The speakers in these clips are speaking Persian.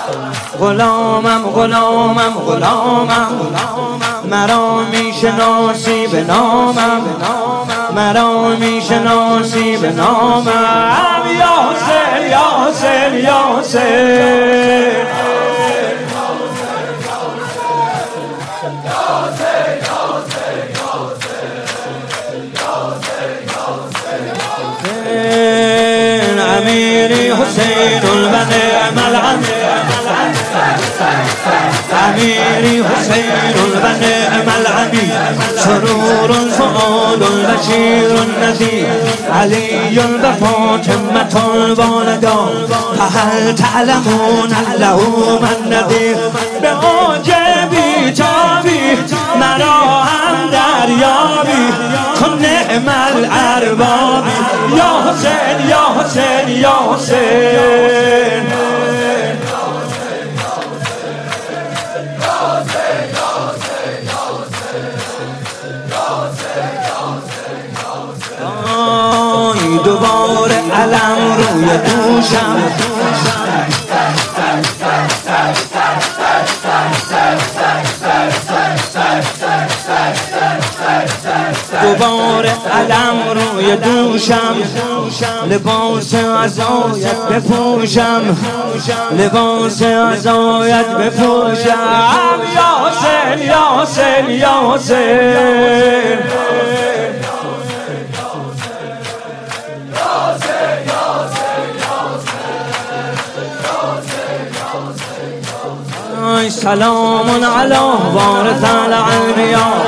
غلامم غلامم غلامم مرا میشناسی به نامم مرا میشناسی به نامم یاسر یاسر یاسر أميري حسين البني ملعب أميري حسين البني ملعبي سرور الفؤاد البشير النذير علي بفاطمة الوالدان فهل تعلمون له من نذير به عجبی تابی مرا هم دریابی کن نعم الاربابی یا حسین یا حسین یا حسین دوباره علم روی دوشم دوباره علم روی دوشم لباس عزایت بپوشم لباس عزایت بپوشم یاسر یاسر یاسر سلام علی وارث الانبیاء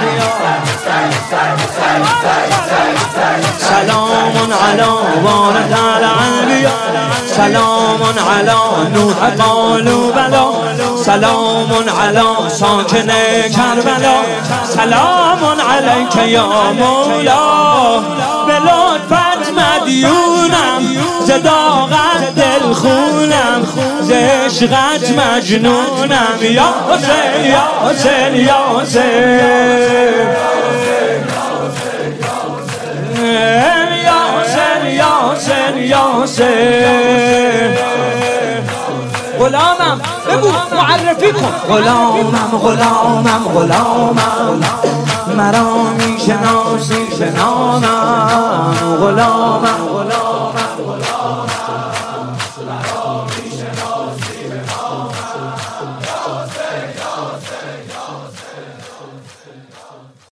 سلام علی وارث الانبیاء سلام علی نوح قالوا بلا سلام علی ساکن کربلا سلام علیک یا مولا به لطفت مدیونم ز داغت دل خونم ز عشقت مجنونم یا حسین یا حسین یا حسین یا حسین یا حسین یا حسین غلامم بگو معرفی کن غلامم غلامم غلامم مرا میشناسی به نامم